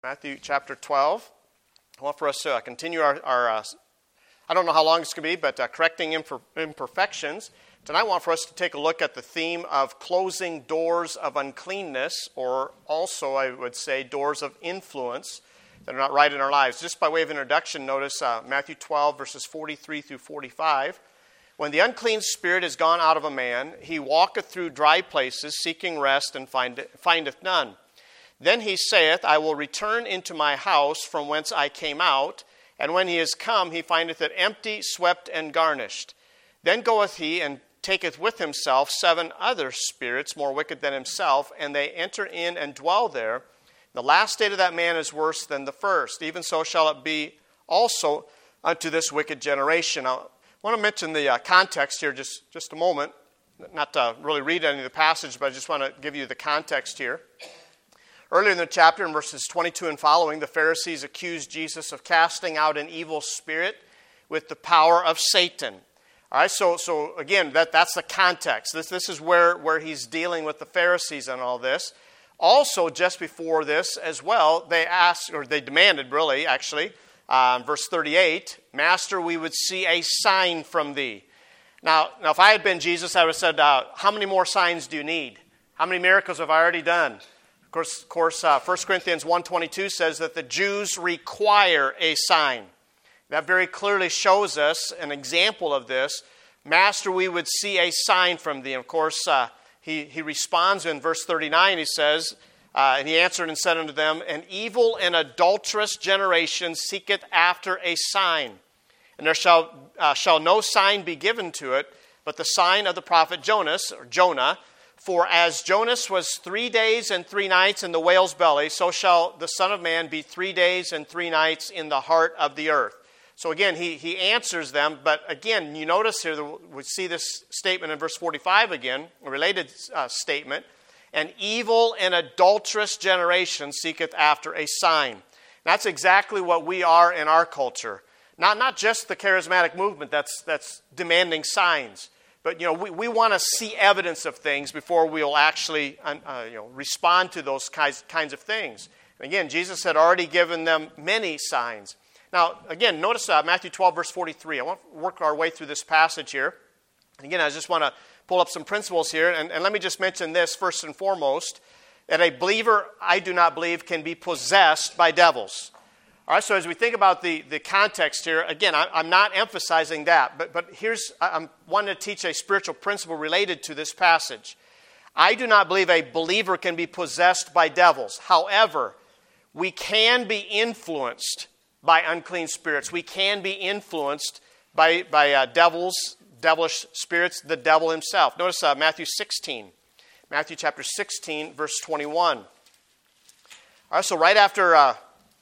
Matthew chapter 12. I want for us to continue our I don't know how long it's going to be, but correcting imperfections. Tonight I want for us to take a look at the theme of closing doors of uncleanness, or also I would say doors of influence that are not right in our lives. Just by way of introduction, notice Matthew 12 verses 43 through 45. When the unclean spirit is gone out of a man, he walketh through dry places, seeking rest, and findeth none. Then he saith, I will return into my house from whence I came out. And when he is come, he findeth it empty, swept, and garnished. Then goeth he and taketh with himself 7 other spirits more wicked than himself, and they enter in and dwell there. The last state of that man is worse than the first. Even so shall it be also unto this wicked generation. Now, I want to mention the context here just a moment. Not to really read any of the passage, but I just want to give you the context here. Earlier in the chapter, in verses 22 and following, the Pharisees accused Jesus of casting out an evil spirit with the power of Satan. All right, so again, that's the context. This is where he's dealing with the Pharisees and all this. Also, just before this as well, they demanded, really, actually, verse 38, Master, we would see a sign from thee. Now, if I had been Jesus, I would have said, how many more signs do you need? How many miracles have I already done? Of course, 1 Corinthians 1:22 says that the Jews require a sign. That very clearly shows us an example of this. Master, we would see a sign from thee. Of course, he responds in verse 39, he says, and he answered and said unto them, An evil and adulterous generation seeketh after a sign. And there shall no sign be given to it, but the sign of the prophet Jonah. For as Jonas was 3 days and 3 nights in the whale's belly, so shall the Son of Man be 3 days and 3 nights in the heart of the earth. So again, he answers them, but again, you notice here, we see this statement in verse 45 again, a related statement. An evil and adulterous generation seeketh after a sign. That's exactly what we are in our culture. Not just the charismatic movement that's demanding signs. But, we want to see evidence of things before we'll actually respond to those kinds of things. And again, Jesus had already given them many signs. Now, again, notice Matthew 12, verse 43. I want to work our way through this passage here. And again, I just want to pull up some principles here. And let me just mention this first and foremost, that a believer, I do not believe, can be possessed by devils. All right, so as we think about the context here, again, I'm not emphasizing that, but I'm wanting to teach a spiritual principle related to this passage. I do not believe a believer can be possessed by devils. However, we can be influenced by unclean spirits. We can be influenced by devilish spirits, the devil himself. Notice Matthew chapter 16, verse 21. All right, so right after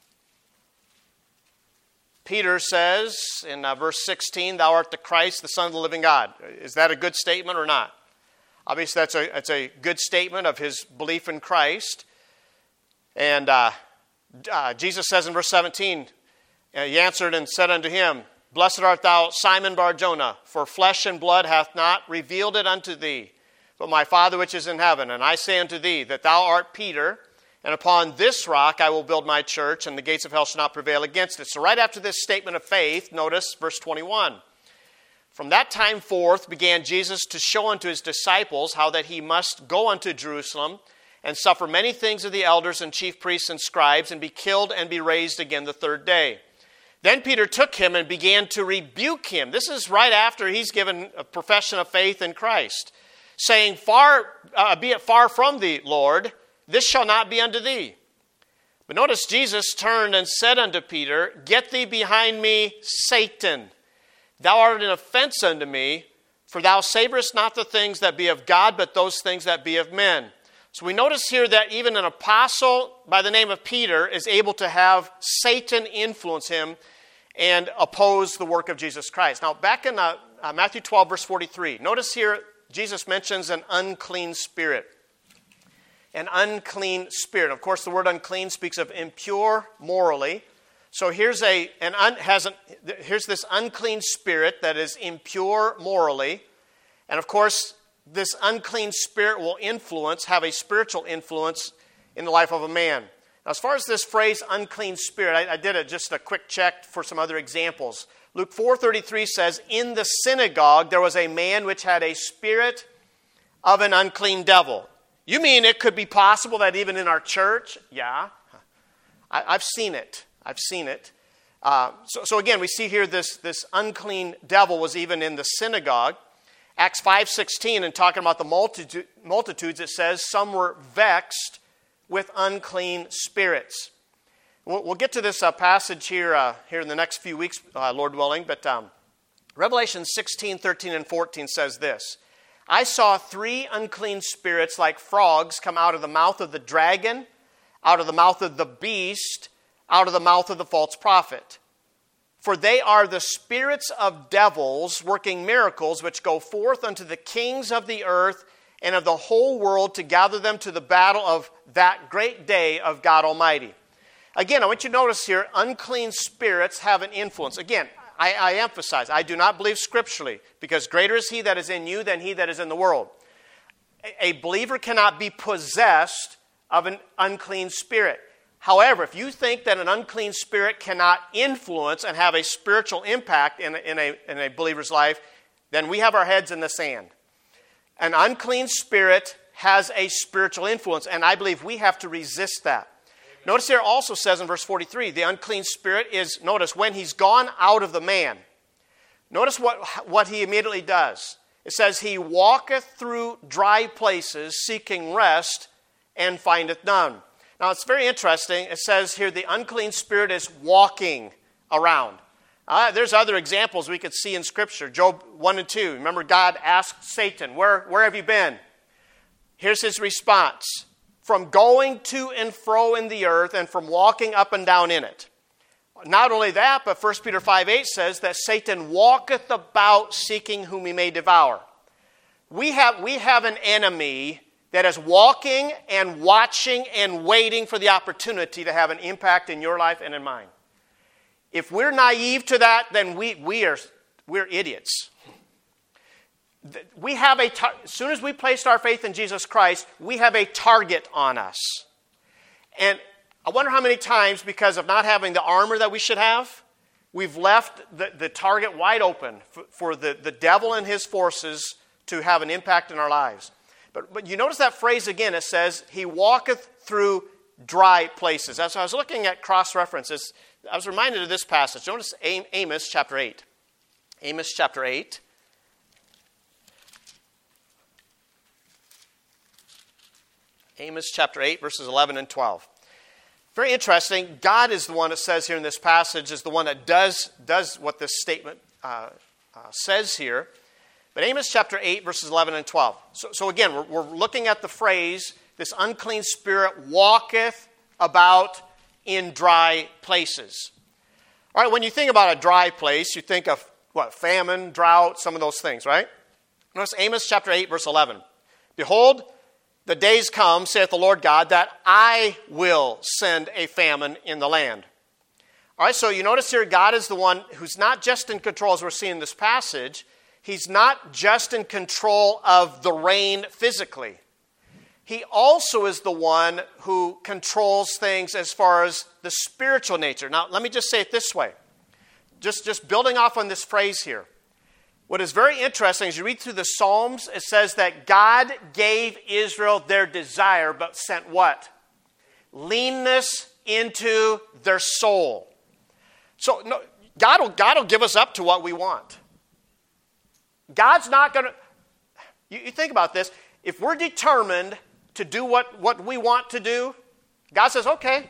Peter says in verse 16, Thou art the Christ, the Son of the living God. Is that a good statement or not? Obviously, that's a good statement of his belief in Christ. And Jesus says in verse 17, He answered and said unto him, Blessed art thou, Simon Bar-Jonah, for flesh and blood hath not revealed it unto thee, but my Father which is in heaven. And I say unto thee that thou art Peter, and upon this rock I will build my church, and the gates of hell shall not prevail against it. So right after this statement of faith, notice verse 21. From that time forth began Jesus to show unto his disciples how that he must go unto Jerusalem, and suffer many things of the elders and chief priests and scribes, and be killed and be raised again the 3rd day. Then Peter took him and began to rebuke him. This is right after he's given a profession of faith in Christ, saying, Be it far from thee, Lord, this shall not be unto thee. But notice Jesus turned and said unto Peter, Get thee behind me, Satan. Thou art an offense unto me, for thou savorest not the things that be of God, but those things that be of men. So we notice here that even an apostle by the name of Peter is able to have Satan influence him and oppose the work of Jesus Christ. Now, back in Matthew 12, verse 43, notice here Jesus mentions an unclean spirit. An unclean spirit. Of course, the word unclean speaks of impure morally. So here's this unclean spirit that is impure morally. And of course, this unclean spirit will have a spiritual influence in the life of a man. Now, as far as this phrase, unclean spirit, I did just a quick check for some other examples. Luke 4:33 says, in the synagogue there was a man which had a spirit of an unclean devil. You mean it could be possible that even in our church? Yeah. I've seen it. So again, we see here this unclean devil was even in the synagogue. Acts 5:16, and talking about the multitudes, it says some were vexed with unclean spirits. We'll get to this passage here in the next few weeks, Lord willing. But Revelation 16:13 and 14 says this. I saw 3 unclean spirits like frogs come out of the mouth of the dragon, out of the mouth of the beast, out of the mouth of the false prophet. For they are the spirits of devils working miracles, which go forth unto the kings of the earth and of the whole world to gather them to the battle of that great day of God Almighty. Again, I want you to notice here, unclean spirits have an influence. Again, I emphasize, I do not believe scripturally, because greater is he that is in you than he that is in the world. A believer cannot be possessed of an unclean spirit. However, if you think that an unclean spirit cannot influence and have a spiritual impact in a believer's life, then we have our heads in the sand. An unclean spirit has a spiritual influence, and I believe we have to resist that. Notice here also says in verse 43, the unclean spirit is, notice, when he's gone out of the man. Notice what he immediately does. It says, he walketh through dry places, seeking rest, and findeth none. Now, it's very interesting. It says here the unclean spirit is walking around. There's other examples we could see in Scripture. Job 1 and 2. Remember, God asked Satan, where have you been? Here's his response. From going to and fro in the earth and from walking up and down in it. Not only that, but 1 Peter 5:8 says that Satan walketh about seeking whom he may devour. We have an enemy that is walking and watching and waiting for the opportunity to have an impact in your life and in mine. If we're naive to that, then we're idiots. We have as soon as we placed our faith in Jesus Christ, we have a target on us. And I wonder how many times, because of not having the armor that we should have, we've left the target wide open for the devil and his forces to have an impact in our lives. But you notice that phrase again, it says, he walketh through dry places. As I was looking at cross-references, I was reminded of this passage. Notice Amos chapter 8. Amos chapter 8. Amos chapter 8, verses 11 and 12. Very interesting. God is the one that says here in this passage, is the one that does what this statement says here. But Amos chapter 8, verses 11 and 12. So again, we're looking at the phrase, this unclean spirit walketh about in dry places. All right, when you think about a dry place, you think of what? Famine, drought, some of those things, right? Notice Amos chapter 8, verse 11. Behold, the days come, saith the Lord God, that I will send a famine in the land. All right, so you notice here God is the one who's not just in control, as we're seeing in this passage. He's not just in control of the rain physically. He also is the one who controls things as far as the spiritual nature. Now, let me just say it this way. Just building off on this phrase here. What is very interesting, as you read through the Psalms, it says that God gave Israel their desire, but sent what? Leanness into their soul. So no, God will give us up to what we want. God's not going to... You think about this. If we're determined to do what we want to do, God says, okay,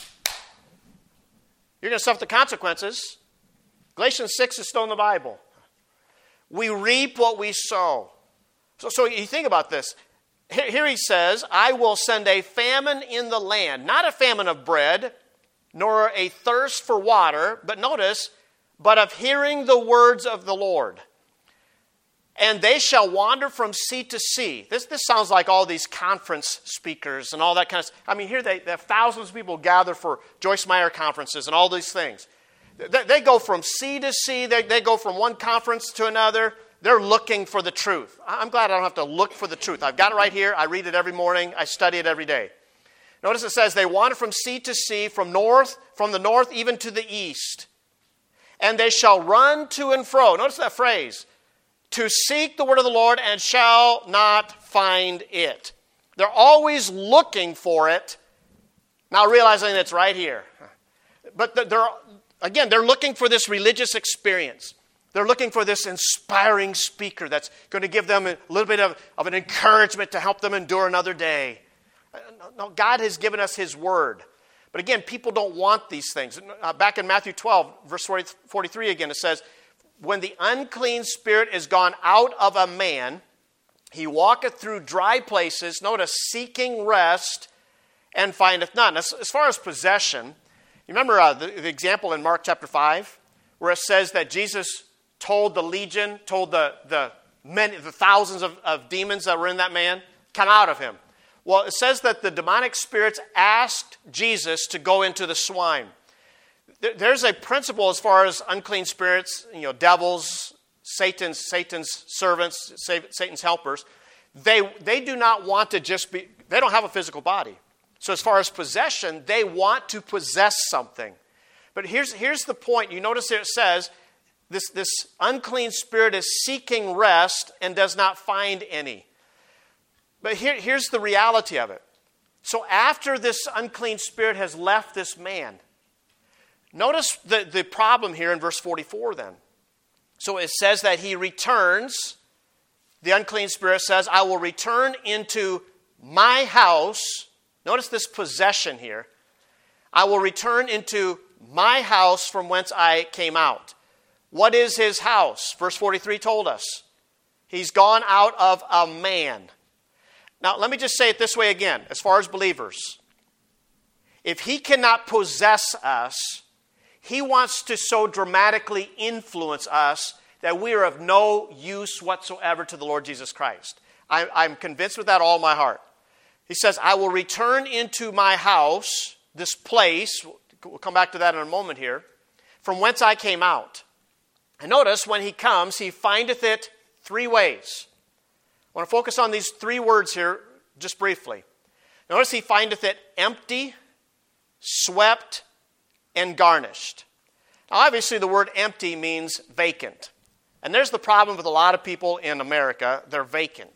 you're going to suffer the consequences. Galatians 6 is still in the Bible. We reap what we sow. So you think about this. Here he says, I will send a famine in the land. Not a famine of bread, nor a thirst for water, but notice, but of hearing the words of the Lord. And they shall wander from sea to sea. This sounds like all these conference speakers and all that kind of stuff. I mean, here they have thousands of people gather for Joyce Meyer conferences and all these things. They go from sea to sea. They go from one conference to another. They're looking for the truth. I'm glad I don't have to look for the truth. I've got it right here. I read it every morning. I study it every day. Notice it says they wandered from sea to sea, from the north even to the east. And they shall run to and fro. Notice that phrase. To seek the word of the Lord and shall not find it. They're always looking for it, now realizing it's right here. But they're looking for this religious experience. They're looking for this inspiring speaker that's going to give them a little bit of an encouragement to help them endure another day. No, God has given us His word. But again, people don't want these things. Back in Matthew 12, verse 43 again, it says, when the unclean spirit is gone out of a man, he walketh through dry places, notice, seeking rest, and findeth none. As far as possession, you remember the example in Mark chapter 5, where it says that Jesus told the legion, told the thousands of demons that were in that man, come out of him. Well, it says that the demonic spirits asked Jesus to go into the swine. There's a principle as far as unclean spirits, devils, Satan's servants, Satan's helpers. They do not want to just be, they don't have a physical body. So as far as possession, they want to possess something. But here's the point. You notice there it says, this unclean spirit is seeking rest and does not find any. But here's the reality of it. So after this unclean spirit has left this man, notice the problem here in verse 44 then. So it says that he returns. The unclean spirit says, I will return into my house. Notice this possession here. I will return into my house from whence I came out. What is his house? Verse 43 told us. He's gone out of a man. Now, let me just say it this way again, as far as believers. If he cannot possess us, he wants to so dramatically influence us that we are of no use whatsoever to the Lord Jesus Christ. I'm convinced with that all my heart. He says, I will return into my house, this place, we'll come back to that in a moment here, from whence I came out. And notice when he comes, he findeth it three ways. I want to focus on these three words here just briefly. Notice he findeth it empty, swept, and garnished. Now obviously the word empty means vacant. And there's the problem with a lot of people in America. They're vacant.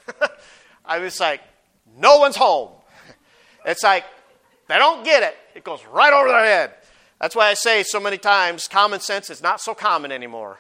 I was like, no one's home. It's like, they don't get it. It goes right over their head. That's why I say so many times, common sense is not so common anymore.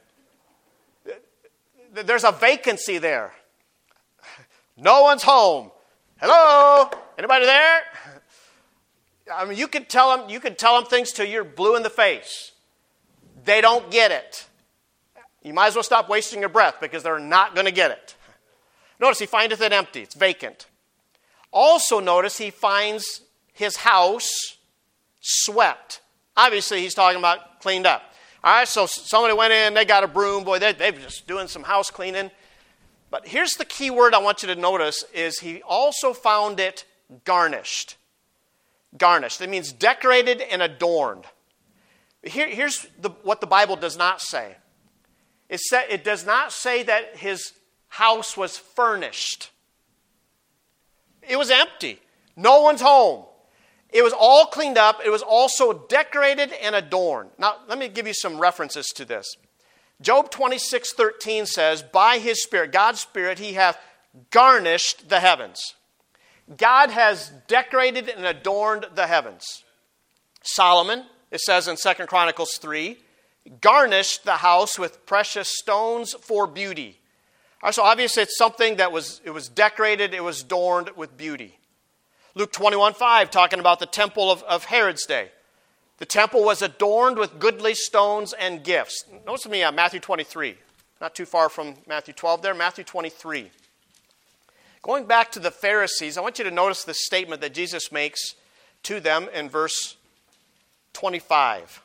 There's a vacancy there. No one's home. Hello? Anybody there? I mean, you could tell them things till you're blue in the face. They don't get it. You might as well stop wasting your breath because they're not going to get it. Notice he findeth it empty. It's vacant. Also notice he finds his house swept. Obviously he's talking about cleaned up. All right, so somebody went in, they got a broom. Boy, they're just doing some house cleaning. But here's the key word I want you to notice is he also found it garnished. Garnished. That means decorated and adorned. Here's what the Bible does not say. It does not say that his house was furnished. It was empty. No one's home. It was all cleaned up. It was also decorated and adorned. Now, let me give you some references to this. Job 26:13 says, by his Spirit, God's Spirit, he hath garnished the heavens. God has decorated and adorned the heavens. Solomon, it says in 2 Chronicles 3, garnished the house with precious stones for beauty. So obviously it's something that was decorated, it was adorned with beauty. Luke 21:5, talking about the temple of Herod's day. The temple was adorned with goodly stones and gifts. Notice with me Matthew 23. Not too far from Matthew 12 there, Matthew 23. Going back to the Pharisees, I want you to notice the statement that Jesus makes to them in verse 25.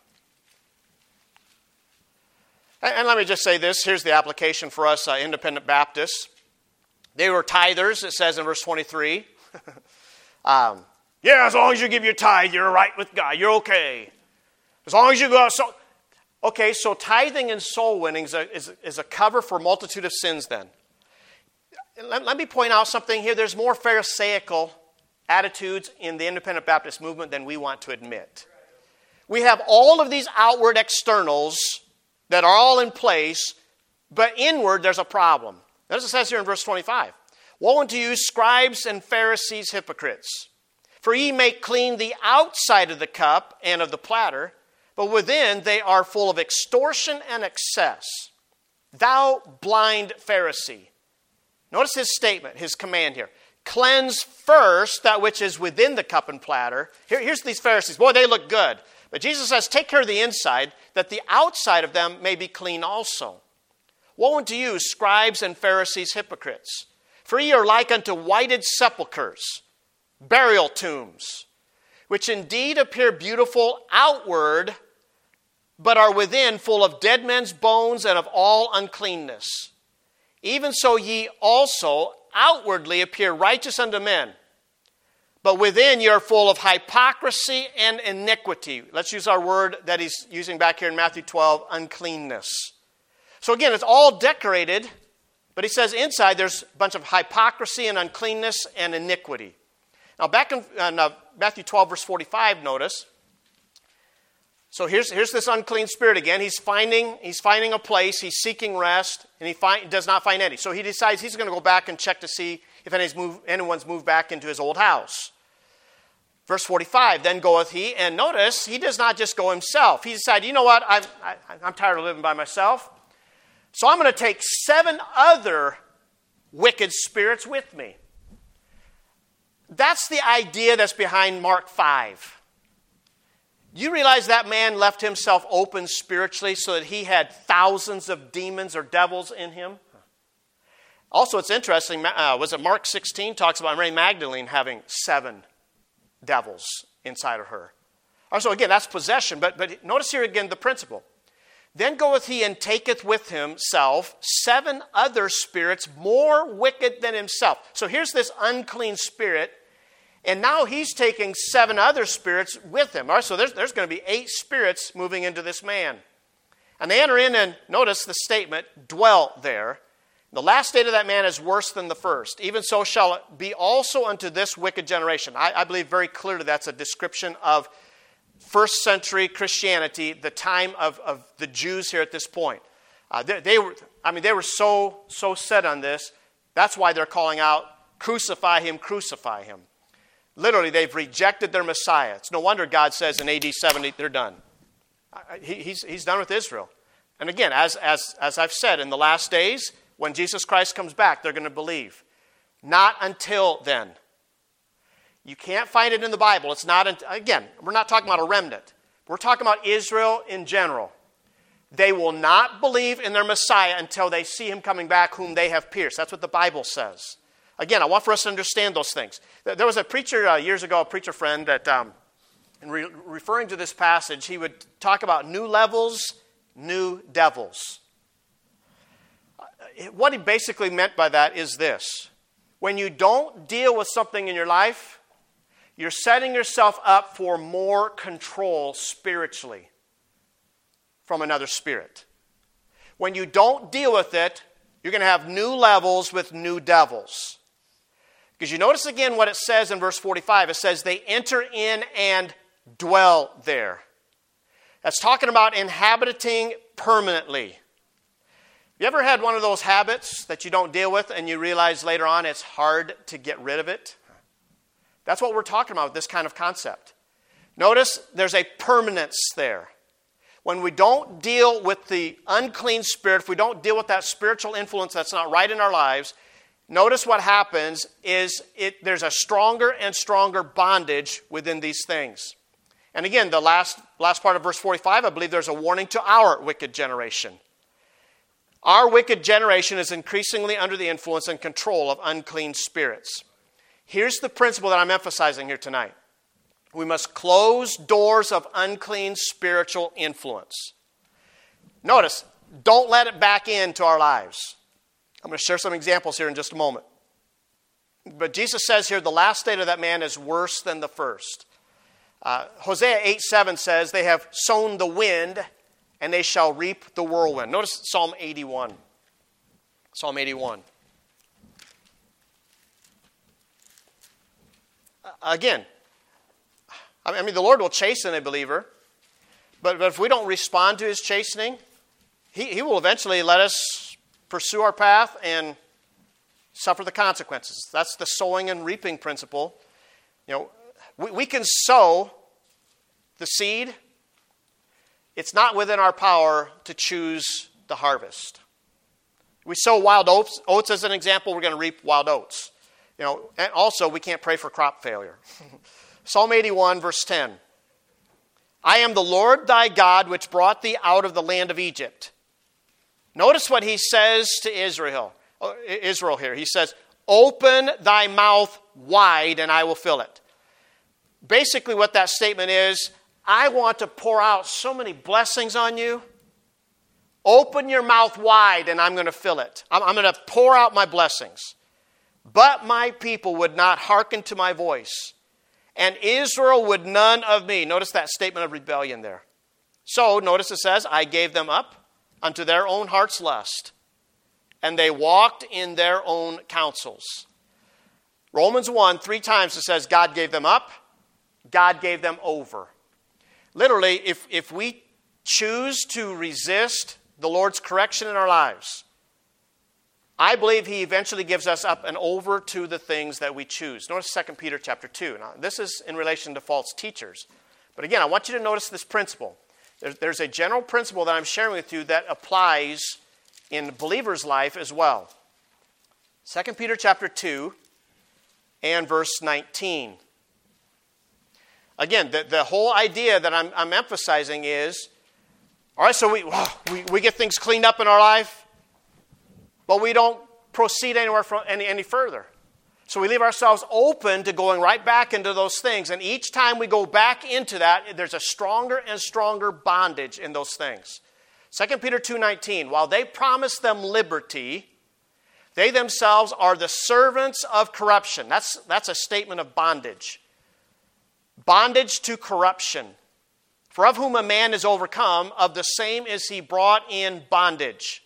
And let me just say this. Here's the application for us independent Baptists. They were tithers, it says in verse 23. Yeah, as long as you give your tithe, you're right with God. You're okay. As long as you go out. So tithing and soul winning is a cover for a multitude of sins then. Let me point out something here. There's more pharisaical attitudes in the Independent Baptist movement than we want to admit. We have all of these outward externals that are all in place, but inward there's a problem. Notice it says here in verse 25, "Woe unto you, scribes and Pharisees, hypocrites! For ye make clean the outside of the cup and of the platter, but within they are full of extortion and excess. Thou blind Pharisee." Notice his statement, his command here. "Cleanse first that which is within the cup and platter." Here's these Pharisees. Boy, they look good. But Jesus says, take care of the inside, that the outside of them may be clean also. "Woe unto you, scribes and Pharisees, hypocrites! For ye are like unto whited sepulchres, burial tombs, which indeed appear beautiful outward, but are within full of dead men's bones and of all uncleanness. Even so ye also outwardly appear righteous unto men, but within you are full of hypocrisy and iniquity." Let's use our word that he's using back here in Matthew 12, uncleanness. So again, it's all decorated, but he says inside there's a bunch of hypocrisy and uncleanness and iniquity. Now back in Matthew 12, verse 45, notice. So here's this unclean spirit again. He's finding a place. He's seeking rest, and he does not find any. So he decides he's going to go back and check to see if anyone's moved back into his old house. Verse 45, "Then goeth he," and notice, he does not just go himself. He decided, you know what, I'm tired of living by myself, so I'm going to take 7 other wicked spirits with me. That's the idea that's behind Mark 5. You realize that man left himself open spiritually so that he had thousands of demons or devils in him? Also, it's interesting, was it Mark 16 talks about Mary Magdalene having 7 devils inside of her. So again, that's possession, but notice here again the principle. "Then goeth he and taketh with himself 7 other spirits more wicked than himself." So here's this unclean spirit, and now he's taking 7 other spirits with him. All right, so there's going to be 8 spirits moving into this man. And they enter in and notice the statement, "dwell there. The last state of that man is worse than the first. Even so shall it be also unto this wicked generation." I believe very clearly that's a description of first century Christianity, the time of the Jews here at this point. They were so set on this. That's why they're calling out, "Crucify him, crucify him." Literally, they've rejected their Messiah. It's no wonder God says in AD 70, they're done. He's done with Israel. And again, as I've said, in the last days, when Jesus Christ comes back, they're going to believe. Not until then. You can't find it in the Bible. It's not, again, we're not talking about a remnant. We're talking about Israel in general. They will not believe in their Messiah until they see him coming back whom they have pierced. That's what the Bible says. Again, I want for us to understand those things. There was a preacher years ago, a preacher friend, that in referring to this passage, he would talk about new levels, new devils. What he basically meant by that is this. When you don't deal with something in your life, you're setting yourself up for more control spiritually from another spirit. When you don't deal with it, you're going to have new levels with new devils. Because you notice again what it says in verse 45. It says they enter in and dwell there. That's talking about inhabiting permanently. You ever had one of those habits that you don't deal with and you realize later on it's hard to get rid of it? That's what we're talking about with this kind of concept. Notice there's a permanence there. When we don't deal with the unclean spirit, if we don't deal with that spiritual influence that's not right in our lives, notice what happens is there's a stronger and stronger bondage within these things. And again, the last part of verse 45, I believe there's a warning to our wicked generation. Our wicked generation is increasingly under the influence and control of unclean spirits. Here's the principle that I'm emphasizing here tonight. We must close doors of unclean spiritual influence. Notice, don't let it back into our lives. I'm going to share some examples here in just a moment. But Jesus says here, the last state of that man is worse than the first. Hosea 8:7 says, they have sown the wind, and they shall reap the whirlwind. Notice Psalm 81. Psalm 81. again, I mean, the Lord will chasten a believer, but if we don't respond to his chastening, he will eventually let us pursue our path and suffer the consequences. That's the sowing and reaping principle. We can sow the seed. It's not within our power to choose the harvest. We sow wild oats as an example, we're going to reap wild oats. And also we can't pray for crop failure. Psalm 81, verse 10. I am the Lord thy God, which brought thee out of the land of Egypt. Notice what he says to Israel here. He says, open thy mouth wide and I will fill it. Basically what that statement is, I want to pour out so many blessings on you. Open your mouth wide and I'm going to fill it. I'm going to pour out my blessings. But my people would not hearken to my voice, and Israel would none of me. Notice that statement of rebellion there. So, notice it says, I gave them up unto their own heart's lust, and they walked in their own counsels. Romans 1, 3 times it says God gave them up, God gave them over. Literally, if we choose to resist the Lord's correction in our lives, I believe he eventually gives us up and over to the things that we choose. Notice 2 Peter chapter 2. Now, this is in relation to false teachers. But again, I want you to notice this principle. There's a general principle that I'm sharing with you that applies in the believer's life as well. 2 Peter chapter 2 and verse 19. Again, the whole idea that I'm emphasizing is, all right, so we get things cleaned up in our life, but we don't proceed anywhere from any further. So we leave ourselves open to going right back into those things. And each time we go back into that, there's a stronger and stronger bondage in those things. 2 Peter 2:19, while they promise them liberty, they themselves are the servants of corruption. That's a statement of bondage. Bondage to corruption. For of whom a man is overcome, of the same is he brought in bondage.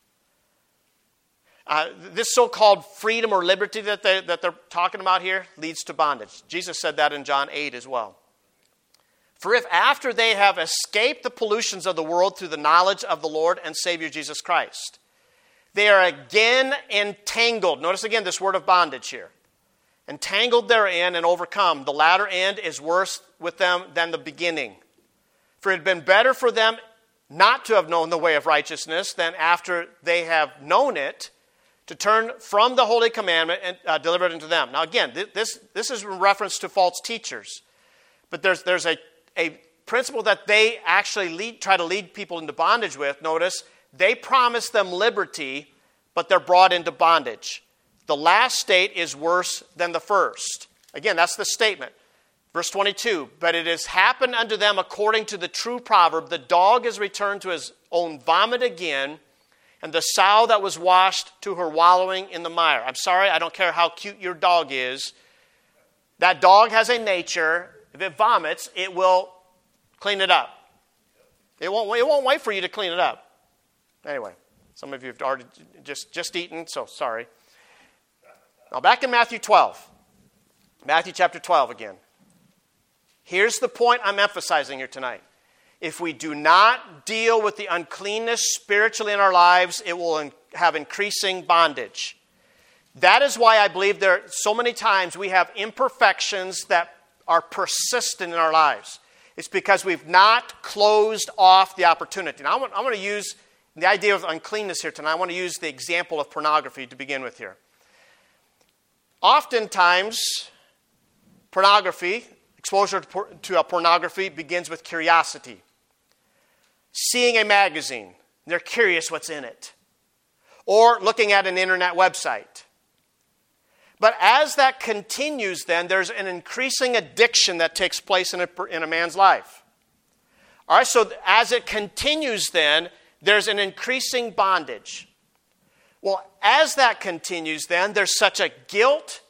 This so-called freedom or liberty that they're talking about here leads to bondage. Jesus said that in John 8 as well. For if after they have escaped the pollutions of the world through the knowledge of the Lord and Savior Jesus Christ, they are again entangled. Notice again this word of bondage here. Entangled therein and overcome. The latter end is worse with them than the beginning. For it had been better for them not to have known the way of righteousness than after they have known it, to turn from the holy commandment and deliver it unto them. Now again, this is in reference to false teachers. But there's a principle that they actually try to lead people into bondage with. Notice, they promise them liberty, but they're brought into bondage. The last state is worse than the first. Again, that's the statement. Verse 22, but it has happened unto them according to the true proverb, the dog is returned to his own vomit again, and the sow that was washed to her wallowing in the mire. I'm sorry, I don't care how cute your dog is. That dog has a nature. If it vomits, it will clean it up. It won't wait for you to clean it up. Anyway, some of you have already just eaten, so sorry. Now back in Matthew 12. Matthew chapter 12 again. Here's the point I'm emphasizing here tonight. If we do not deal with the uncleanness spiritually in our lives, it will have increasing bondage. That is why I believe there so many times we have imperfections that are persistent in our lives. It's because we've not closed off the opportunity. Now, I'm going to use the idea of uncleanness here tonight. I want to use the example of pornography to begin with here. Oftentimes, pornography, exposure to a pornography begins with curiosity. Seeing a magazine, they're curious what's in it. Or looking at an internet website. But as that continues then, there's an increasing addiction that takes place in a man's life. All right, so as it continues then, there's an increasing bondage. Well, as that continues then, there's such a guilt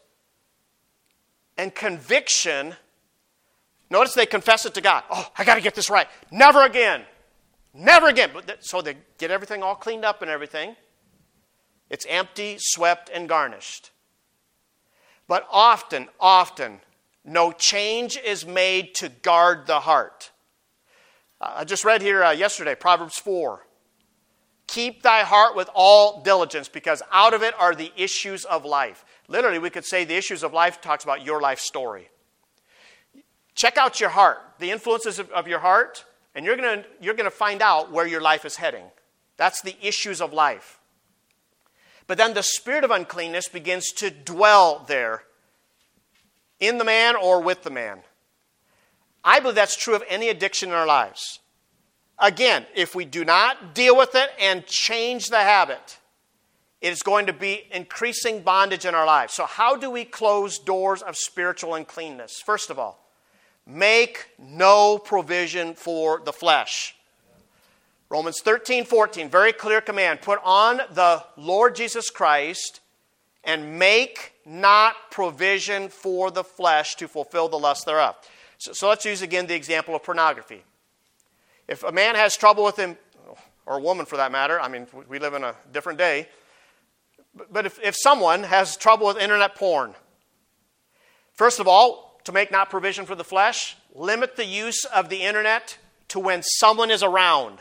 and conviction. Notice they confess it to God. Oh, I got to get this right. Never again. Never again. So they get everything all cleaned up and everything. It's empty, swept, and garnished. But often, no change is made to guard the heart. I just read here yesterday, Proverbs 4. Keep thy heart with all diligence, because out of it are the issues of life. Literally, we could say the issues of life talks about your life story. Check out your heart, the influences of your heart, and you're going to find out where your life is heading. That's the issues of life. But then the spirit of uncleanness begins to dwell there, in the man or with the man. I believe that's true of any addiction in our lives. Again, if we do not deal with it and change the habit, it is going to be increasing bondage in our lives. So how do we close doors of spiritual uncleanness? First of all, make no provision for the flesh. Romans 13:14, very clear command. Put on the Lord Jesus Christ and make not provision for the flesh to fulfill the lust thereof. So let's use again the example of pornography. If a man has trouble with him, or a woman for that matter, I mean, we live in a different day, but if someone has trouble with internet porn, first of all, to make not provision for the flesh, limit the use of the internet to when someone is around.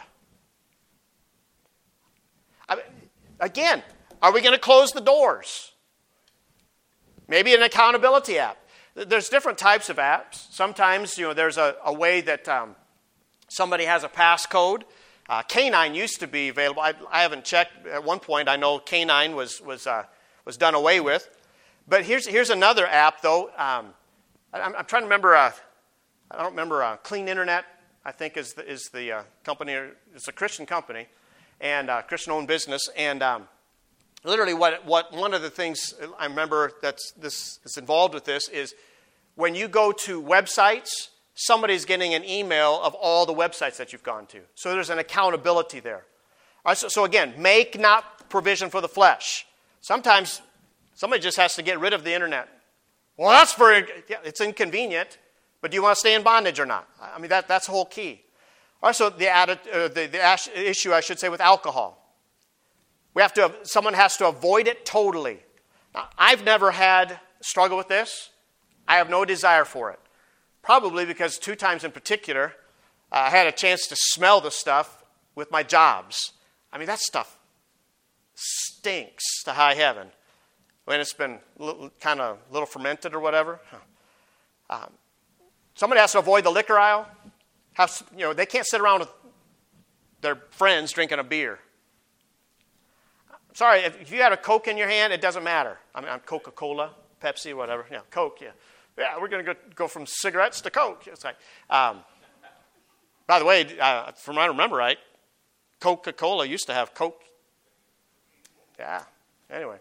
Again, are we going to close the doors? Maybe an accountability app. There's different types of apps. Sometimes, there's a way that somebody has a passcode. K9 used to be available. I haven't checked. At one point, I know K9 was done away with. But here's another app, though. I'm trying to remember. I don't remember. Clean Internet, I think, is the company. It's a Christian company and Christian-owned business. And literally, what one of the things I remember that's involved with this is when you go to websites, somebody's getting an email of all the websites that you've gone to. So there's an accountability there. All right, so again, make not provision for the flesh. Sometimes somebody just has to get rid of the internet. Well, it's inconvenient, but do you want to stay in bondage or not? I mean, that's the whole key. All right, so the issue, I should say, with alcohol. Someone has to avoid it totally. Now, I've never had struggle with this. I have no desire for it. Probably because 2 times in particular, I had a chance to smell the stuff with my jobs. I mean, that stuff stinks to high heaven when it's been kind of a little fermented or whatever. Somebody has to avoid the liquor aisle. They can't sit around with their friends drinking a beer. Sorry, if you had a Coke in your hand, it doesn't matter. I mean, Coca-Cola, Pepsi, whatever. Coke, yeah. Yeah, we're going to go from cigarettes to Coke. It's like, by the way, from what I remember right, Coca-Cola used to have Coke. Yeah, anyway.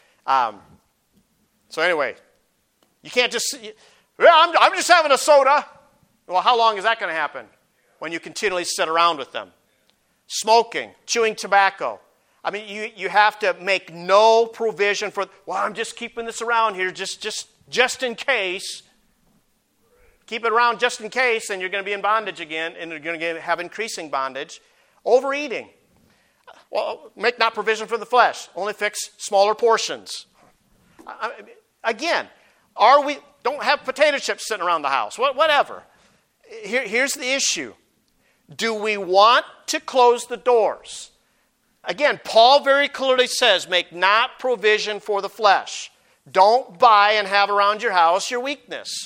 You can't just, I'm just having a soda. Well, how long is that going to happen when you continually sit around with them? Smoking, chewing tobacco. I mean, you have to make no provision for, I'm just keeping this around here just in case. Keep it around just in case, and you're going to be in bondage again, and you're going to have increasing bondage. Overeating. Well, make not provision for the flesh. Only fix smaller portions. Again, don't have potato chips sitting around the house. Whatever. Here's the issue. Do we want to close the doors? Again, Paul very clearly says, make not provision for the flesh. Don't buy and have around your house your weakness.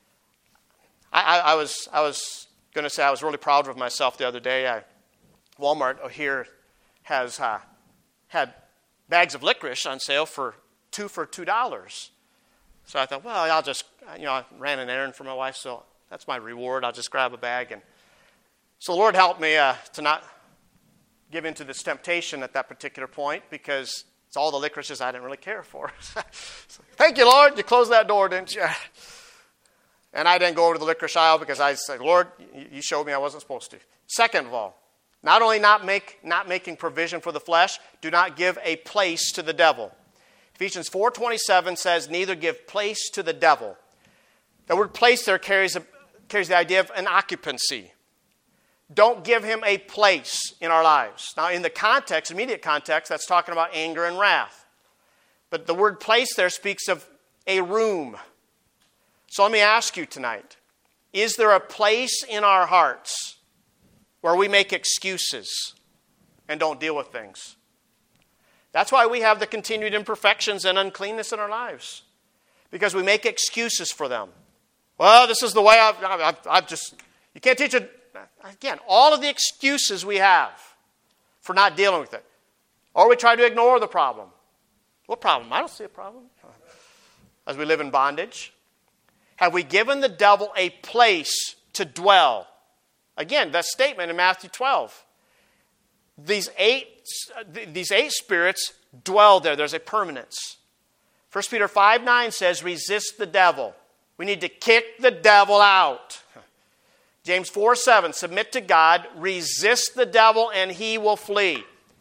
I was going to say I was really proud of myself the other day. Walmart here has had bags of licorice on sale for $2. So I thought, I'll just, I ran an errand for my wife, so that's my reward. I'll just grab a bag. And so the Lord helped me to not give into this temptation at that particular point, because it's all the licorices I didn't really care for. Thank you, Lord. You closed that door, didn't you? And I didn't go over to the licorice aisle because I said, Lord, you showed me I wasn't supposed to. Second of all, not only not making provision for the flesh, do not give a place to the devil. Ephesians 4:27 says, neither give place to the devil. The word place there carries the idea of an occupancy. Don't give him a place in our lives. Now, in the context, immediate context, that's talking about anger and wrath. But the word place there speaks of a room. So let me ask you tonight, is there a place in our hearts where we make excuses and don't deal with things? That's why we have the continued imperfections and uncleanness in our lives, because we make excuses for them. Well, this is the way I've just, you can't teach it. Again, all of the excuses we have for not dealing with it. Or we try to ignore the problem. What problem? I don't see a problem. As we live in bondage. Have we given the devil a place to dwell? Again, that statement in Matthew 12. These eight spirits dwell there. There's a permanence. 1 Peter 5:9 says, resist the devil. We need to kick the devil out. James 4:7, submit to God, resist the devil, and he will flee.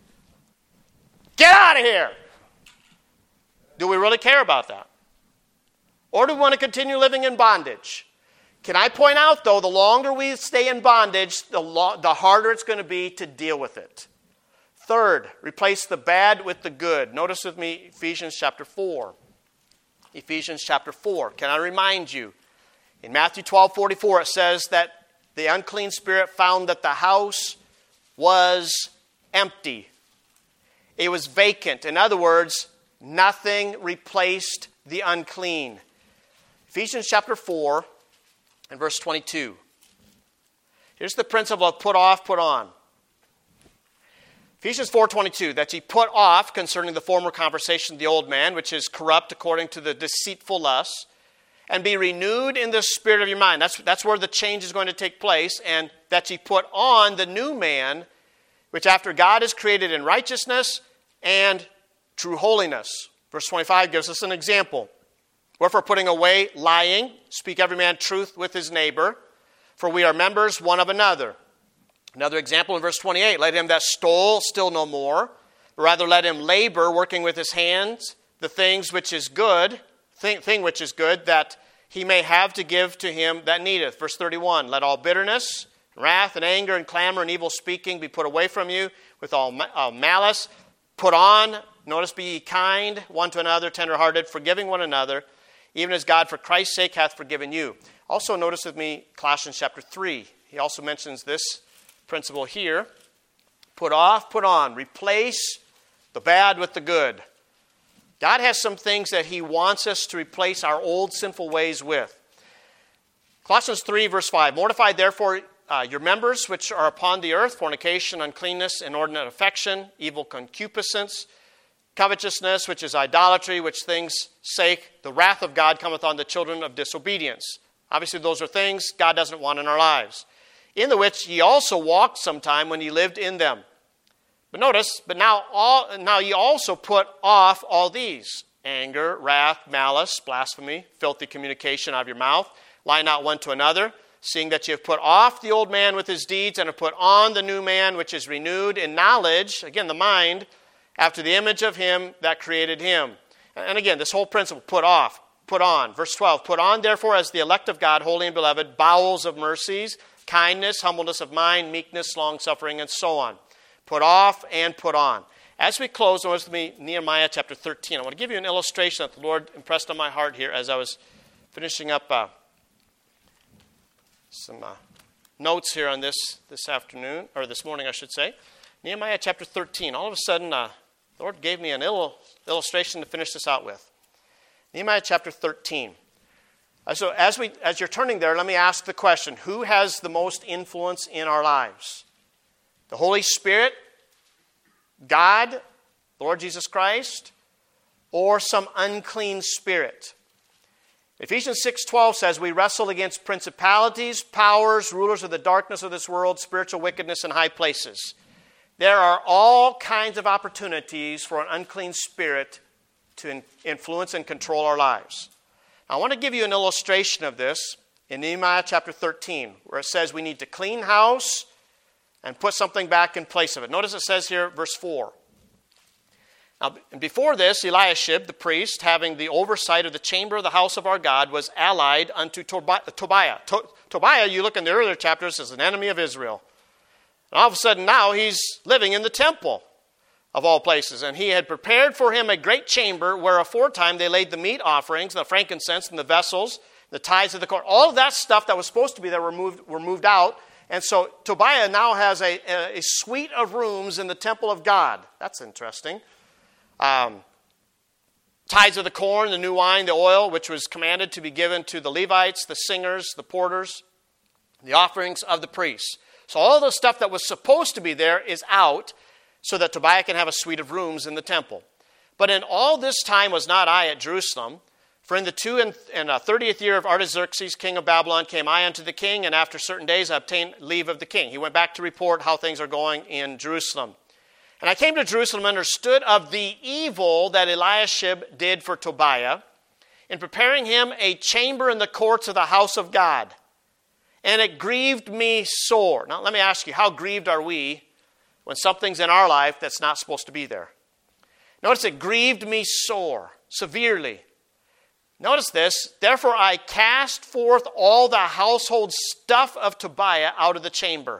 Get out of here! Do we really care about that? Or do we want to continue living in bondage? Can I point out, though, the longer we stay in bondage, the harder it's going to be to deal with it. Third, replace the bad with the good. Notice with me Ephesians chapter 4. Ephesians chapter 4. Can I remind you? In Matthew 12:44, it says that the unclean spirit found that the house was empty. It was vacant. In other words, nothing replaced the unclean. Ephesians chapter 4 and verse 22. Here's the principle of put off, put on. Ephesians 4:22, that ye put off concerning the former conversation of the old man, which is corrupt according to the deceitful lusts, and be renewed in the spirit of your mind. That's where the change is going to take place. And that ye put on the new man, which after God is created in righteousness and true holiness. Verse 25 gives us an example. Wherefore, putting away lying, speak every man truth with his neighbor, for we are members one of another. Another example in verse 28, let him that stole steal no more, but rather let him labor, working with his hands, the things which is good, thing which is good, that he may have to give to him that needeth. Verse 31, let all bitterness, wrath, and anger, and clamor, and evil speaking be put away from you with all malice. Put on, notice, be ye kind one to another, tenderhearted, forgiving one another, even as God for Christ's sake hath forgiven you. Also notice with me Colossians chapter 3. He also mentions this principle here. Put off, put on. Replace the bad with the good. God has some things that he wants us to replace our old sinful ways with. Colossians 3 verse 5. Mortify therefore your members which are upon the earth, fornication, uncleanness, inordinate affection, evil concupiscence, covetousness, which is idolatry, which things sake the wrath of God cometh on the children of disobedience. Obviously those are things God doesn't want in our lives. In the which ye also walked sometime when ye lived in them. But notice, now ye also put off all these: anger, wrath, malice, blasphemy, filthy communication out of your mouth. Lie not one to another, seeing that ye have put off the old man with his deeds, and have put on the new man, which is renewed in knowledge, again the mind, after the image of him that created him. And again, this whole principle, put off, put on. Verse 12, put on therefore as the elect of God, holy and beloved, bowels of mercies, kindness, humbleness of mind, meekness, long-suffering, and so on. Put off and put on. As we close, notice with me Nehemiah chapter 13. I want to give you an illustration that the Lord impressed on my heart here as I was finishing up some notes here on this afternoon, or this morning I should say. Nehemiah chapter 13. All of a sudden, the Lord gave me an illustration to finish this out with. Nehemiah chapter 13. So as you're turning there, let me ask the question, who has the most influence in our lives? The Holy Spirit, God, the Lord Jesus Christ, or some unclean spirit? Ephesians 6:12 says, we wrestle against principalities, powers, rulers of the darkness of this world, spiritual wickedness in high places. There are all kinds of opportunities for an unclean spirit to influence and control our lives. Now, I want to give you an illustration of this in Nehemiah chapter 13, where it says we need to clean house and put something back in place of it. Notice it says here, verse 4. Now, before this, Eliashib, the priest, having the oversight of the chamber of the house of our God, was allied unto Tobiah. Tobiah, you look in the earlier chapters, is an enemy of Israel. And all of a sudden now he's living in the temple of all places. And he had prepared for him a great chamber where aforetime they laid the meat offerings, the frankincense, and the vessels, the tithes of the corn. All of that stuff that was supposed to be there were moved out. And so Tobiah now has a suite of rooms in the temple of God. That's interesting. Tithes of the corn, the new wine, the oil, which was commanded to be given to the Levites, the singers, the porters, the offerings of the priests. So all the stuff that was supposed to be there is out so that Tobiah can have a suite of rooms in the temple. But in all this time was not I at Jerusalem, for in the 30th year of Artaxerxes, king of Babylon, came I unto the king, and after certain days I obtained leave of the king. He went back to report how things are going in Jerusalem. And I came to Jerusalem and understood of the evil that Eliashib did for Tobiah in preparing him a chamber in the courts of the house of God. And it grieved me sore. Now let me ask you, how grieved are we when something's in our life that's not supposed to be there? Notice it grieved me sore, severely. Notice this, therefore I cast forth all the household stuff of Tobiah out of the chamber.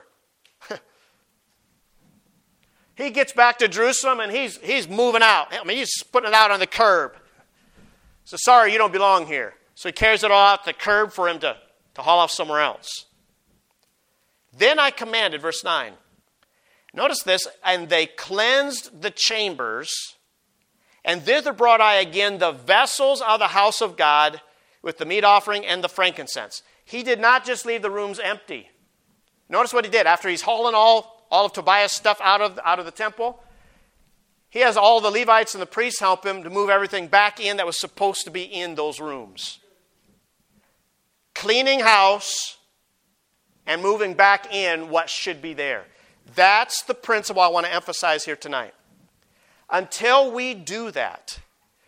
He gets back to Jerusalem and he's moving out. I mean, he's putting it out on the curb. So sorry, you don't belong here. So he carries it all out the curb for him to haul off somewhere else. Then I commanded, verse 9. Notice this, and they cleansed the chambers, and thither brought I again the vessels of the house of God with the meat offering and the frankincense. He did not just leave the rooms empty. Notice what he did. After he's hauling all of Tobiah's stuff out of the temple, he has all the Levites and the priests help him to move everything back in that was supposed to be in those rooms. Cleaning house and moving back in what should be there. That's the principle I want to emphasize here tonight. Until we do that,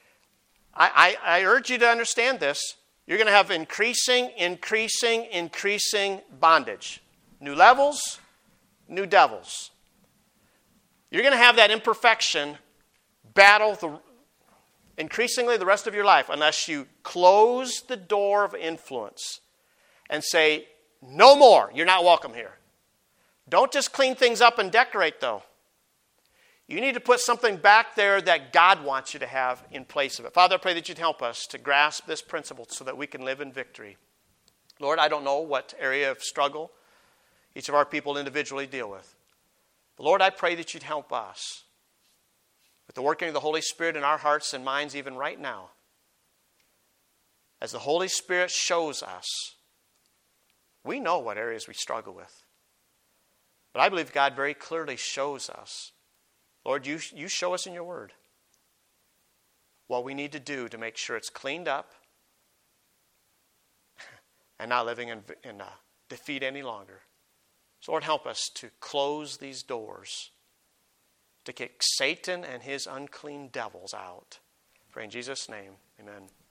I urge you to understand this. You're going to have increasing bondage. New levels, new devils. You're going to have that imperfection battle increasingly the rest of your life unless you close the door of influence and say, no more, you're not welcome here. Don't just clean things up and decorate, though. You need to put something back there that God wants you to have in place of it. Father, I pray that you'd help us to grasp this principle so that we can live in victory. Lord, I don't know what area of struggle each of our people individually deal with. But Lord, I pray that you'd help us with the working of the Holy Spirit in our hearts and minds even right now. As the Holy Spirit shows us, we know what areas we struggle with. But I believe God very clearly shows us. Lord, you show us in your word what we need to do to make sure it's cleaned up and not living in defeat any longer. So Lord, help us to close these doors, to kick Satan and his unclean devils out. Pray in Jesus' name, amen.